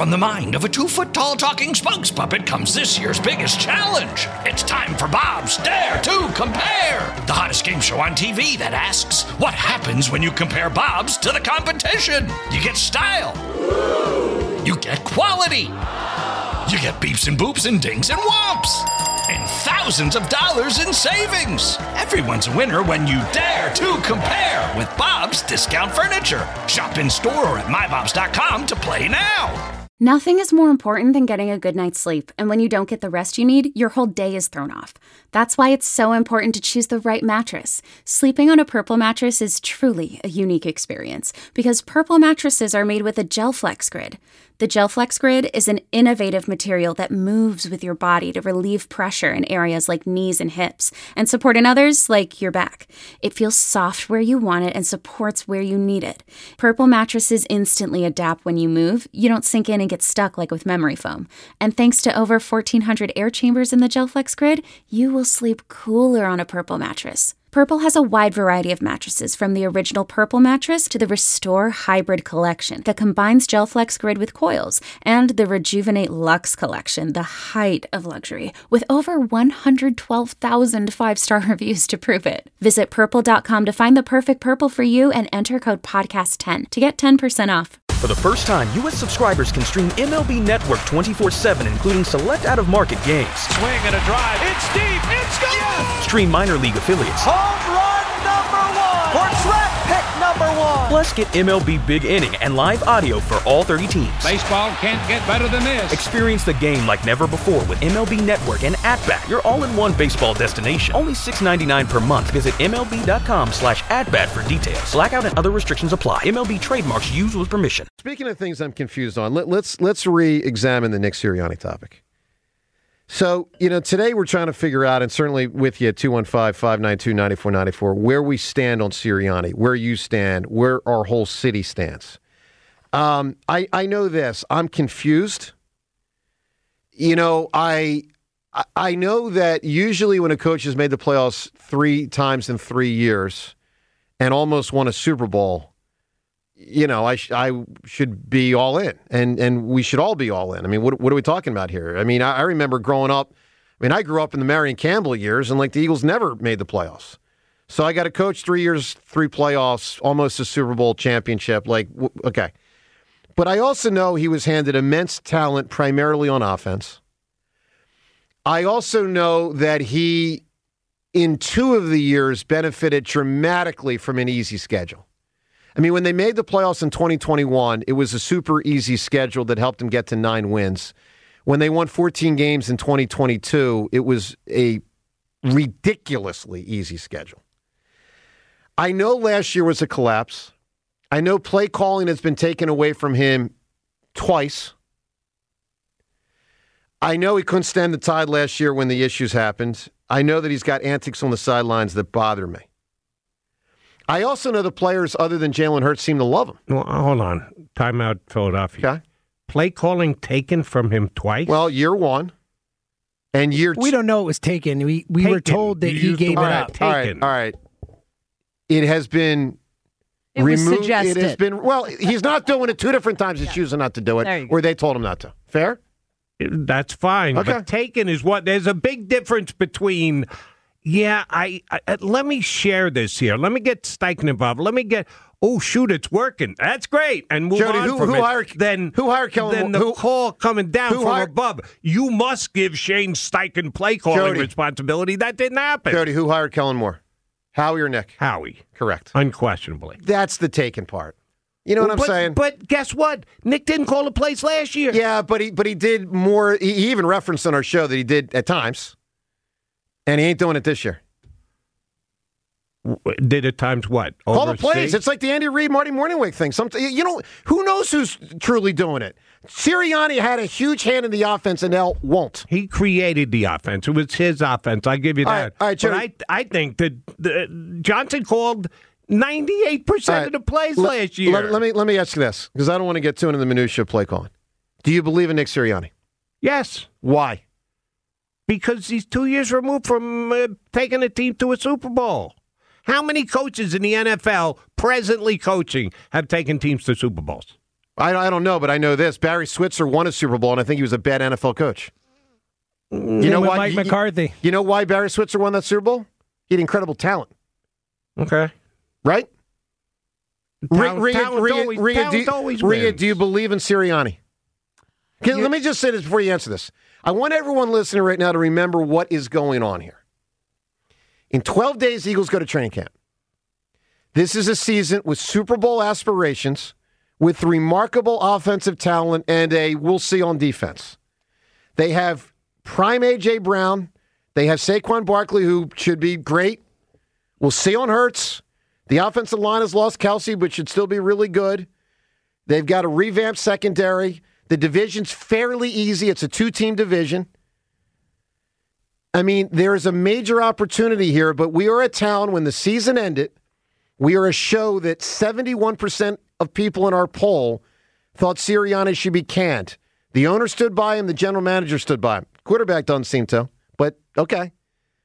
From the mind of a 2-foot-tall talking spokes puppet comes this year's biggest challenge. It's time for Bob's Dare to Compare, the hottest game show on TV that asks, what happens when you compare Bob's to the competition? You get style. You get quality. You get beeps and boops and dings and whomps. And thousands of dollars in savings. Everyone's a winner when you dare to compare with Bob's Discount Furniture. Shop in store or at mybobs.com to play now. Nothing is more important than getting a good night's sleep, and when you don't get the rest you need, your whole day is thrown off. That's why it's so important to choose the right mattress. Sleeping on a Purple mattress is truly a unique experience, because Purple mattresses are made with a GelFlex Grid. The GelFlex Grid is an innovative material that moves with your body to relieve pressure in areas like knees and hips, and support in others like your back. It feels soft where you want it and supports where you need it. Purple mattresses instantly adapt when you move. You don't sink in and get stuck like with memory foam. And thanks to over 1,400 air chambers in the GelFlex Grid, you will sleep cooler on a Purple mattress. Purple has a wide variety of mattresses, from the original Purple mattress to the Restore Hybrid collection that combines GelFlex Grid with coils, and the Rejuvenate Luxe collection, the height of luxury, with over 112,000 five-star reviews to prove it. Visit purple.com to find the perfect Purple for you and enter code podcast10 to get 10% off. For the first time, U.S. subscribers can stream MLB Network 24/7, including select out-of-market games. Swing and a drive. It's deep. It's gone. Yes! Stream minor league affiliates. Home run number 1. Or draft pick number 1. Plus, get MLB Big Inning and live audio for all 30 teams. Baseball can't get better than this. Experience the game like never before with MLB Network and At-Bat, your all-in-one baseball destination. Only $6.99 per month. Visit MLB.com/AtBat for details. Blackout and other restrictions apply. MLB trademarks used with permission. Speaking of things I'm confused on, let's re-examine the Nick Sirianni topic. So, today we're trying to figure out, and certainly with you at 215-592-9494, where we stand on Sirianni, where you stand, where our whole city stands. I know this. I'm confused. I know that usually when a coach has made the playoffs 3 times in 3 years and almost won a Super Bowl, I should be all in, and we should all be all in. I mean, what are we talking about here? I mean, I remember growing up. I grew up in the Marion Campbell years, and the Eagles never made the playoffs. So I got to coach 3 years, 3 playoffs, almost a Super Bowl championship. Okay. But I also know he was handed immense talent primarily on offense. I also know that he, in 2 of the years, benefited dramatically from an easy schedule. When they made the playoffs in 2021, it was a super easy schedule that helped them get to 9 wins. When they won 14 games in 2022, it was a ridiculously easy schedule. I know last year was a collapse. I know play calling has been taken away from him twice. I know he couldn't stand the tide last year when the issues happened. I know that he's got antics on the sidelines that bother me. I also know the players other than Jalen Hurts seem to love him. Well, hold on. Timeout, Philadelphia. Okay. Play calling taken from him twice? Well, year 1 and year 2. We don't know it was taken. We were told that he gave it up. All right. It has been removed. Was suggested. It has been, he's not doing it 2 different times. He's choosing not to do it, or they told him not to. Fair? That's fine. Okay. But taken is what? There's a big difference between... Yeah, I let me share this here. Let me get Steichen involved. Let me get, it's working. That's great. And move Jody, on who from it. who hired Kellen? Then the call coming down from above. You must give Shane Steichen play calling responsibility. That didn't happen. Jody, who hired Kellen Moore? Howie or Nick? Howie. Correct. Unquestionably. That's the taken part. You know what I'm saying? But guess what? Nick didn't call the plays last year. Yeah, but he did more. He even referenced on our show that he did at times. And he ain't doing it this year. Did at times what? Call the plays. It's like the Andy Reid, Marty Morningwig thing. Who knows who's truly doing it? Sirianni had a huge hand in the offense, and now won't. He created the offense. It was his offense. I give you that. All right, but I think that Johnson called 98% of the plays last year. Let me ask you this, because I don't want to get too into the minutia of play calling. Do you believe in Nick Sirianni? Yes. Why? Because he's 2 years removed from taking a team to a Super Bowl. How many coaches in the NFL presently coaching have taken teams to Super Bowls? I don't know, but I know this. Barry Switzer won a Super Bowl, and I think he was a bad NFL coach. You know why? Mike McCarthy. You know why Barry Switzer won that Super Bowl? He had incredible talent. Okay. Right? Talent always wins. Do you believe in Sirianni? Let me just say this before you answer this. I want everyone listening right now to remember what is going on here. In 12 days, Eagles go to training camp. This is a season with Super Bowl aspirations, with remarkable offensive talent, and a we'll see on defense. They have prime A.J. Brown. They have Saquon Barkley, who should be great. We'll see on Hurts. The offensive line has lost Kelsey, but should still be really good. They've got a revamped secondary. The division's fairly easy. It's a 2-team division. I mean, there is a major opportunity here, but we are a town when the season ended. We are a show that 71% of people in our poll thought Sirianni should be canned. The owner stood by him. The general manager stood by him. Quarterback doesn't seem to, but okay.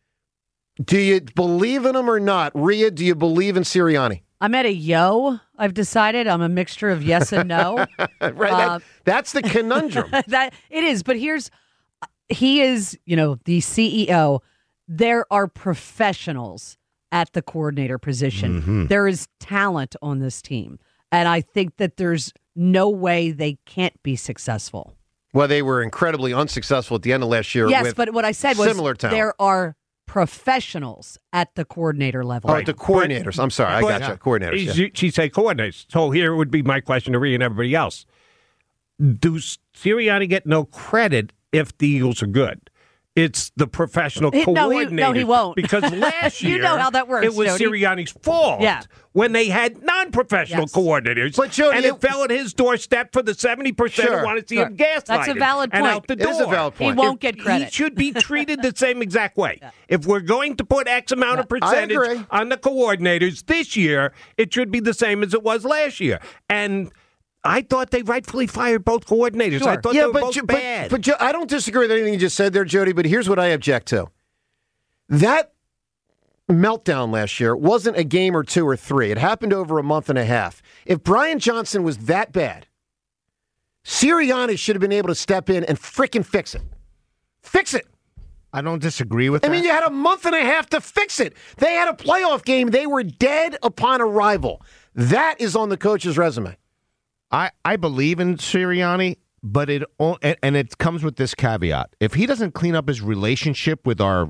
Do you believe in him or not? Rhea, do you believe in Sirianni? I'm at a yo. I've decided I'm a mixture of yes and no. Right, that's the conundrum. That it is, but he is, the CEO. There are professionals at the coordinator position. Mm-hmm. There is talent on this team, and I think that there's no way they can't be successful. Well, they were incredibly unsuccessful at the end of last year. Yes, with but what I said was similar talent. There are professionals at the coordinator level. Oh, the coordinators. I'm sorry. I got you. Coordinators. Yeah. She said coordinators. So here would be my question to Rhea and everybody else. Do Sirianni get no credit if the Eagles are good? It's the professional coordinator. No, he won't. Because last year, you know how that works, it was Jody. Sirianni's fault when they had non-professional coordinators. But Jody, and it fell at his doorstep for the 70% who want to see him gaslighted. That's a valid point. And out the door. It is a valid point. He won't get credit. He should be treated the same exact way. If we're going to put X amount of percentage on the coordinators this year, it should be the same as it was last year. And I thought they rightfully fired both coordinators. Sure. I thought they were both bad. But I don't disagree with anything you just said there, Jody, but here's what I object to. That meltdown last year wasn't a game or two or three. It happened over a month and a half. If Brian Johnson was that bad, Sirianni should have been able to step in and frickin' fix it. Fix it. I don't disagree with that. I mean, you had a month and a half to fix it. They had a playoff game. They were dead upon arrival. That is on the coach's resume. I believe in Sirianni, but it comes with this caveat. If he doesn't clean up his relationship with our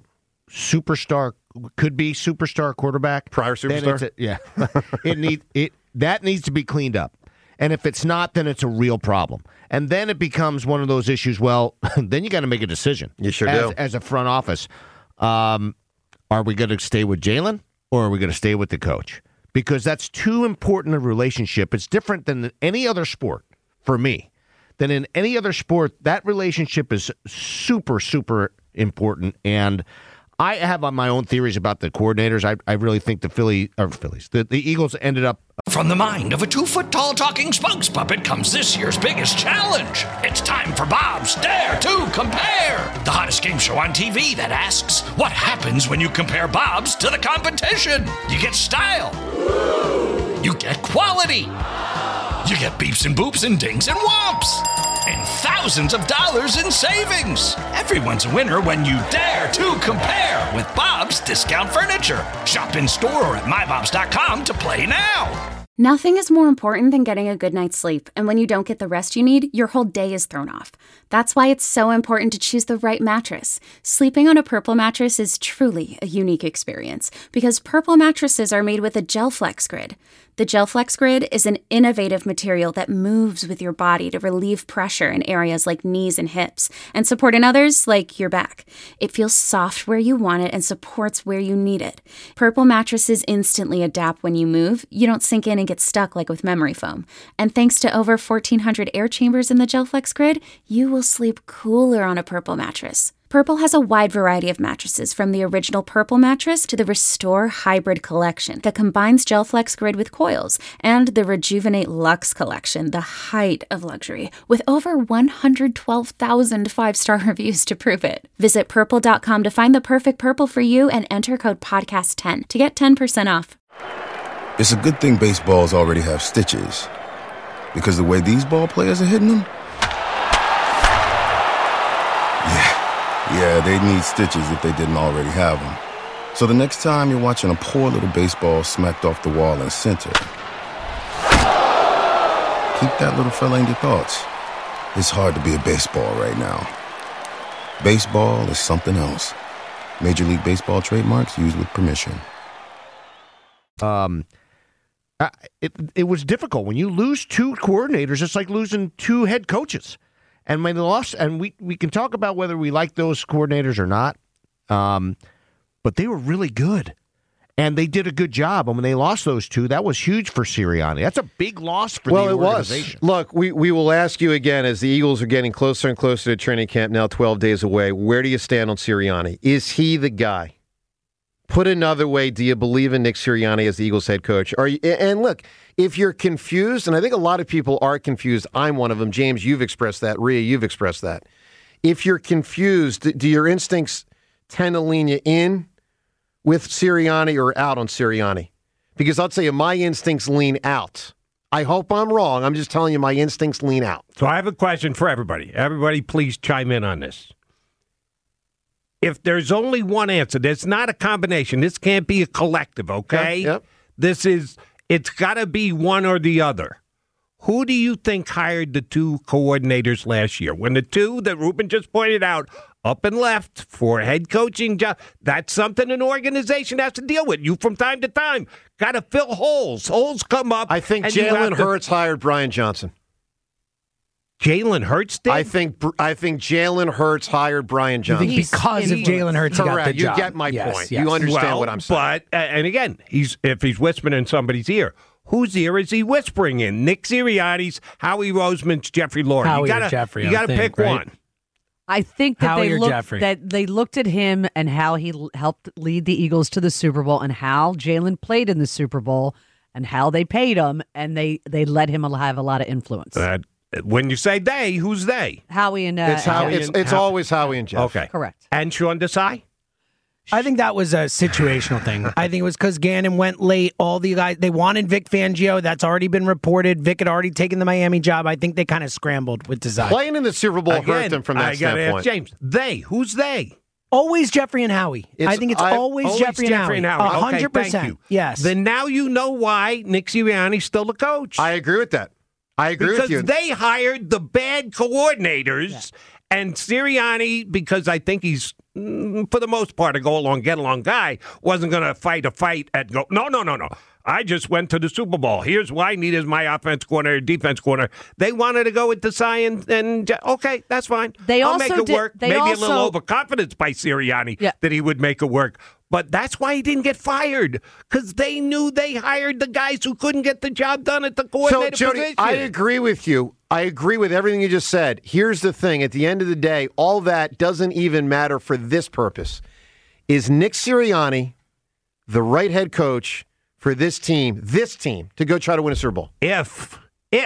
could-be superstar quarterback, prior superstar, that needs to be cleaned up. And if it's not, then it's a real problem. And then it becomes one of those issues. Well, then you got to make a decision. You sure do. As a front office, are we going to stay with Jalen or are we going to stay with the coach? Because that's too important a relationship. It's different than any other sport for me. Than in any other sport, that relationship is super, super important. And I have my own theories about the coordinators. I really think the Eagles ended up. From the mind of a 2-foot-tall talking spokes puppet comes this year's biggest challenge. It's time for Bob's Dare to Compare, the hottest game show on TV that asks, what happens when you compare Bob's to the competition? You get style. You get quality. You get beeps and boops and dings and whomps. And thousands of dollars in savings. Everyone's a winner when you dare to compare with Bob's Discount Furniture. Shop in store or at mybobs.com to play now. Nothing is more important than getting a good night's sleep, and when you don't get the rest you need, your whole day is thrown off. That's why it's so important to choose the right mattress. Sleeping on a Purple mattress is truly a unique experience, because Purple mattresses are made with a GelFlex Grid. The GelFlex Grid is an innovative material that moves with your body to relieve pressure in areas like knees and hips, and support in others like your back. It feels soft where you want it and supports where you need it. Purple mattresses instantly adapt when you move. You don't sink in and get stuck like with memory foam. And thanks to over 1,400 air chambers in the GelFlex Grid, you will sleep cooler on a Purple mattress. Purple has a wide variety of mattresses, from the original Purple mattress to the Restore Hybrid collection that combines GelFlex Grid with coils, and the Rejuvenate Luxe collection, the height of luxury, with over 112,000 5-star reviews to prove it. Visit Purple.com to find the perfect Purple for you and enter code PODCAST10 to get 10% off. It's a good thing baseballs already have stitches. Because the way these ball players are hitting them, yeah, they need stitches if they didn't already have them. So the next time you're watching a poor little baseball smacked off the wall in center, keep that little fella in your thoughts. It's hard to be a baseball right now. Baseball is something else. Major League Baseball trademarks used with permission. It was difficult. When you lose two coordinators, it's like losing two head coaches. And when they lost, and we can talk about whether we like those coordinators or not, but they were really good. And they did a good job. And when they lost those two, that was huge for Sirianni. That's a big loss for the organization. Well, it was. Look, we will ask you again as the Eagles are getting closer and closer to training camp, now 12 days away. Where do you stand on Sirianni? Is he the guy? Put another way, do you believe in Nick Sirianni as the Eagles head coach? And look, if you're confused, and I think a lot of people are confused, I'm one of them. James, you've expressed that. Rhea, you've expressed that. If you're confused, do your instincts tend to lean you in with Sirianni or out on Sirianni? Because I'll tell you, my instincts lean out. I hope I'm wrong. I'm just telling you my instincts lean out. So I have a question for everybody. Everybody, please chime in on this. If there's only one answer, there's not a combination. This can't be a collective, okay? Yep. It's got to be one or the other. Who do you think hired the two coordinators last year? When the two that Ruben just pointed out, up and left for a head coaching job, that's something an organization has to deal with. You, from time to time, got to fill holes. Holes come up. I think Jalen Hurts hired Brian Johnson. Jalen Hurts did? I think Jalen Hurts hired Brian Johnson. Because of Jalen Hurts, he got the job. You get my point. Yes. You understand what I'm saying. But, and again, if he's whispering in somebody's ear, whose ear is he whispering in? Nick Sirianni's, Howie Roseman's, Jeffrey Lurie. Howie or Jeffrey, you got to pick one. I think that they looked at him and how he helped lead the Eagles to the Super Bowl and how Jalen played in the Super Bowl and how they paid him, and they let him have a lot of influence. When you say they, who's they? Howie and it's Howie. It's always Howie and Jeff. Okay, correct. And Sean Desai? I think that was a situational thing. I think it was because Gannon went late. All the guys, they wanted Vic Fangio. That's already been reported. Vic had already taken the Miami job. I think they kind of scrambled with Desai. Playing in the Super Bowl hurt them from that standpoint. James, who's they? Always Jeffrey and Howie. I think it's always Jeffrey and Howie. 100%. Thank you. Yes. Then now you know why Nick Sirianni's still the coach. I agree with that. I agree with you. Because they hired the bad coordinators, and Sirianni, because I think he's, for the most part, a go-along, get-along guy, wasn't going to fight a fight and go, no. I just went to the Super Bowl. Here's why I needed my offense corner, defense corner. They wanted to go with Desai, and okay, that's fine. I'll make it work. Maybe a little overconfidence by Sirianni that he would make it work. But that's why he didn't get fired, because they knew they hired the guys who couldn't get the job done at the coordinator position. I agree with you. I agree with everything you just said. Here's the thing. At the end of the day, all that doesn't even matter for this purpose. Is Nick Sirianni the right head coach for this team, to go try to win a Super Bowl? If,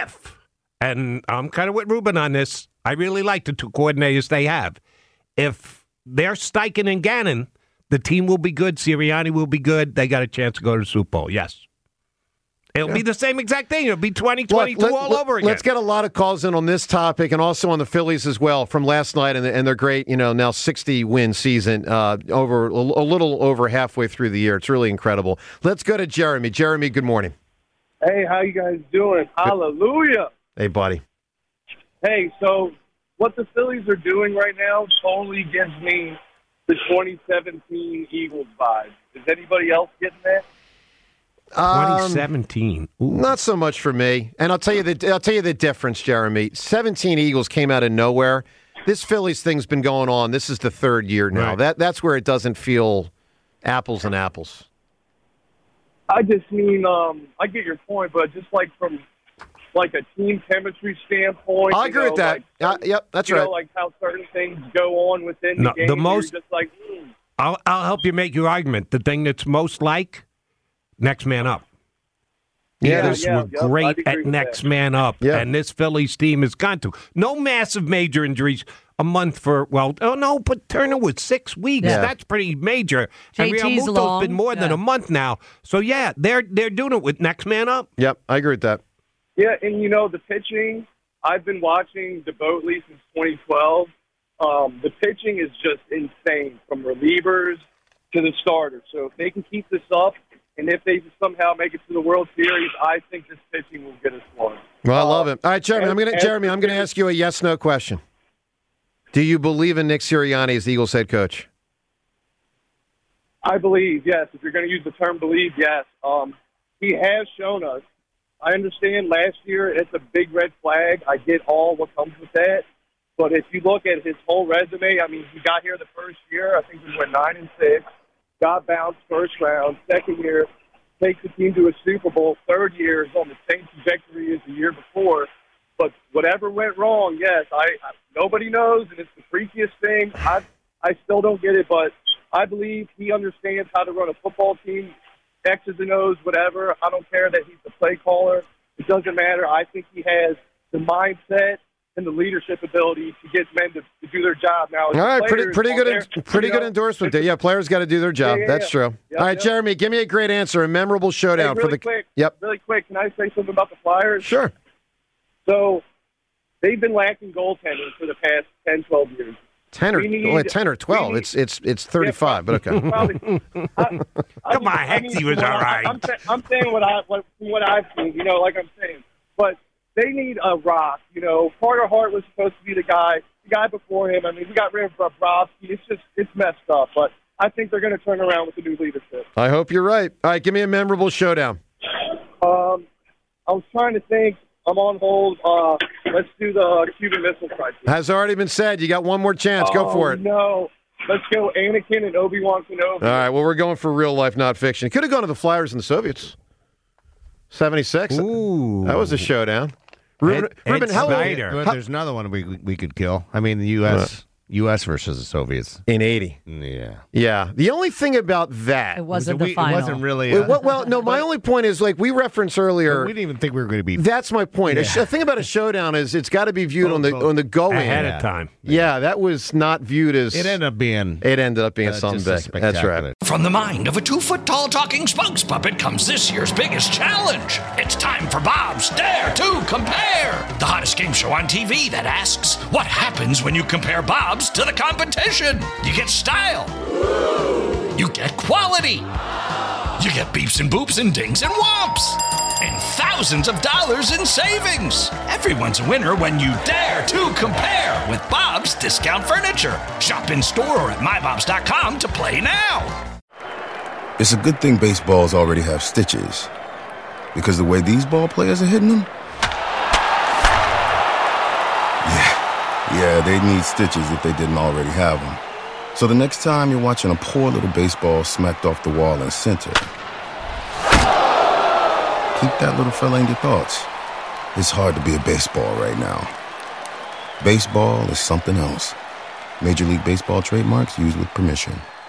and I'm kind of with Ruben on this, I really like the two coordinators they have. If they're Steichen and Gannon, the team will be good. Sirianni will be good. They got a chance to go to the Super Bowl. Yes. It'll be the same exact thing. It'll be 2022 all over again. Let's get a lot of calls in on this topic and also on the Phillies as well from last night and their great, now 60-win season over a little over halfway through the year. It's really incredible. Let's go to Jeremy. Jeremy, good morning. Hey, how you guys doing? Hallelujah. Hey, buddy. Hey, so what the Phillies are doing right now totally gives me the 2017 Eagles vibe. Is anybody else getting that? 2017. Not so much for me. And I'll tell you the difference, Jeremy. 17 Eagles came out of nowhere. This Phillies thing's been going on. This is the third year now. Right. That's where it doesn't feel apples and apples. I just mean, I get your point, but just like from like a team chemistry standpoint. I agree with that. Yep, that's right. Like how certain things go on within the game. You're just like, I'll help you make your argument. The thing that's most like next man up. We're great at next man up, and this Phillies team has gone to no massive major injuries. A month for but Turner was 6 weeks. Yeah. That's pretty major. And Realmuto's been more than a month now. So they're doing it with next man up. Yep, I agree with that. Yeah, and, the pitching, I've been watching the Boatley since 2012. The pitching is just insane, from relievers to the starters. So if they can keep this up, and if they somehow make it to the World Series, I think this pitching will get us one. Well, I love it. All right, Jeremy, I'm going to ask you a yes/no question. Do you believe in Nick Sirianni as the Eagles head coach? I believe, yes. If you're going to use the term believe, yes. He has shown us. I understand last year it's a big red flag. I get all what comes with that. But if you look at his whole resume, I mean, he got here the first year. I think we went 9-6. Got bounced first round. Second year, takes the team to a Super Bowl. Third year is on the same trajectory as the year before. But whatever went wrong, yes, nobody knows, and it's the freakiest thing. I still don't get it, but I believe he understands how to run a football team, X's and O's, whatever. I don't care that he's the play caller. It doesn't matter. I think he has the mindset and the leadership ability to get men to do their job. Now, all right, pretty good endorsement there. Yeah, players got to do their job. That's true. All right, Jeremy, give me a great answer, a memorable showdown really for the. Quick, Yep. Really quick, can I say something about the Flyers? Sure. So they've been lacking goaltending for the past 10, 12 years. 10 or 12. It's 35, but okay. Come on, Hexy was all right. I'm saying what I've seen, like I'm saying. But they need a rock. Carter Hart was supposed to be the guy before him. I mean, we got rid of Bobrovsky. It's messed up. But I think they're going to turn around with the new leadership. I hope you're right. All right, give me a memorable showdown. I was trying to think. I'm on hold. Let's do the Cuban Missile Crisis. Has already been said. You got one more chance. Go for it. No. Let's go Anakin and Obi-Wan Kenobi. All right, well, we're going for real life, not fiction. It could have gone to the Flyers and the Soviets. 76. Ooh. That was a showdown. Ruben, there's another one we could kill. I mean, the U.S. versus the Soviets. In 80. Yeah. The only thing about that... It wasn't the final. It wasn't really... no, my only point is, like we referenced earlier... We didn't even think we were going to be... That's my point. Yeah. The thing about a showdown is it's got to be viewed on the go-in. Ahead of time. Yeah, that was not viewed as... It ended up being something big. That's right. From the mind of a 2-foot-tall talking spokes puppet comes this year's biggest challenge. It's time for Bob's Dare to Compare, the hottest game show on TV that asks, what happens when you compare Bob's to the competition? You get style. You get quality. You get beeps and boops and dings and whomps. And thousands of dollars in savings. Everyone's a winner when you dare to compare with Bob's Discount Furniture. Shop in store or at mybobs.com to play now. It's a good thing baseballs already have stitches. Because the way these ball players are hitting them... Yeah, they need stitches if they didn't already have them. So the next time you're watching a poor little baseball smacked off the wall in center, keep that little fella in your thoughts. It's hard to be a baseball right now. Baseball is something else. Major League Baseball trademarks used with permission.